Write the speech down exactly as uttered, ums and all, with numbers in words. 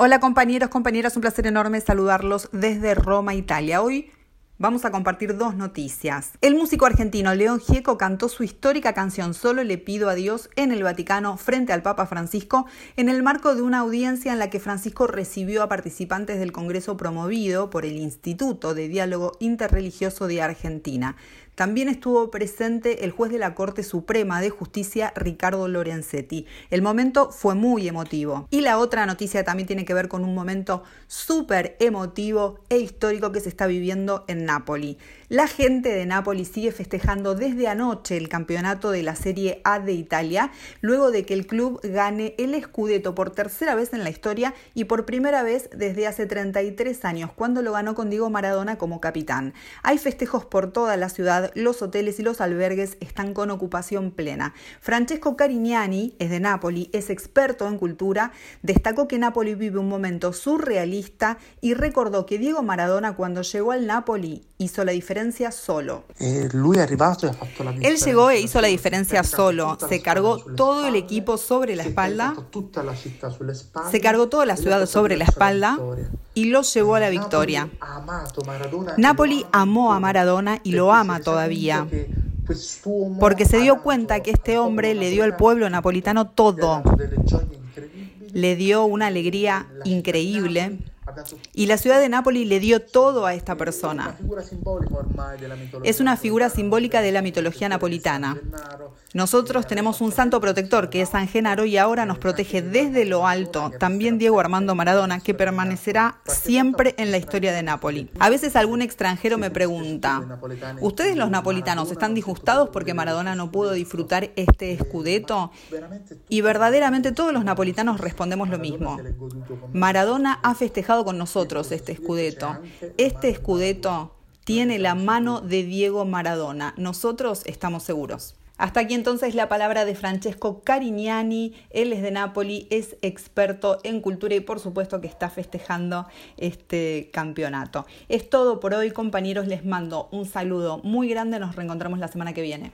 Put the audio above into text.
Hola compañeros, compañeras, un placer enorme saludarlos desde Roma, Italia. Hoy vamos a compartir dos noticias. El músico argentino León Gieco cantó su histórica canción Solo le pido a Dios en el Vaticano frente al Papa Francisco en el marco de una audiencia en la que Francisco recibió a participantes del congreso promovido por el Instituto de Diálogo Interreligioso de Argentina. También estuvo presente el juez de la Corte Suprema de Justicia, Ricardo Lorenzetti. El momento fue muy emotivo. Y la otra noticia también tiene que ver con un momento súper emotivo e histórico que se está viviendo en Napoli. La gente de Napoli sigue festejando desde anoche el campeonato de la Serie A de Italia, luego de que el club gane el Scudetto por tercera vez en la historia y por primera vez desde hace treinta y tres años, cuando lo ganó con Diego Maradona como capitán. Hay festejos por toda la ciudad, los hoteles y los albergues están con ocupación plena. Francesco Carignani es de Napoli, es experto en cultura, destacó que Napoli vive un momento surrealista y recordó que Diego Maradona, cuando llegó al Napoli, hizo la diferencia solo. Eh, lui è arrivato e ha fatto la Él llegó e hizo la diferencia solo, se cargó todo el equipo sobre la espalda, se cargó toda la ciudad sobre la espalda y lo llevó a la victoria. Napoli amó a Maradona y lo ama todavía, porque se dio cuenta que este hombre le dio al pueblo napolitano todo, le dio una alegría increíble. Y la ciudad de Nápoles le dio todo a esta persona. Es una figura simbólica de la mitología napolitana. Nosotros tenemos un santo protector que es San Genaro y ahora nos protege desde lo alto también Diego Armando Maradona, que permanecerá siempre en la historia de Nápoles. A veces algún extranjero me pregunta: ¿ustedes los napolitanos están disgustados porque Maradona no pudo disfrutar este Scudetto? Y verdaderamente todos los napolitanos respondemos lo mismo. Maradona ha festejado con nosotros este Scudetto. Este Scudetto tiene la mano de Diego Maradona. Nosotros estamos seguros. Hasta aquí entonces la palabra de Francesco Carignani. Él es de Napoli, es experto en cultura y por supuesto que está festejando este campeonato. Es todo por hoy, compañeros. Les mando un saludo muy grande. Nos reencontramos la semana que viene.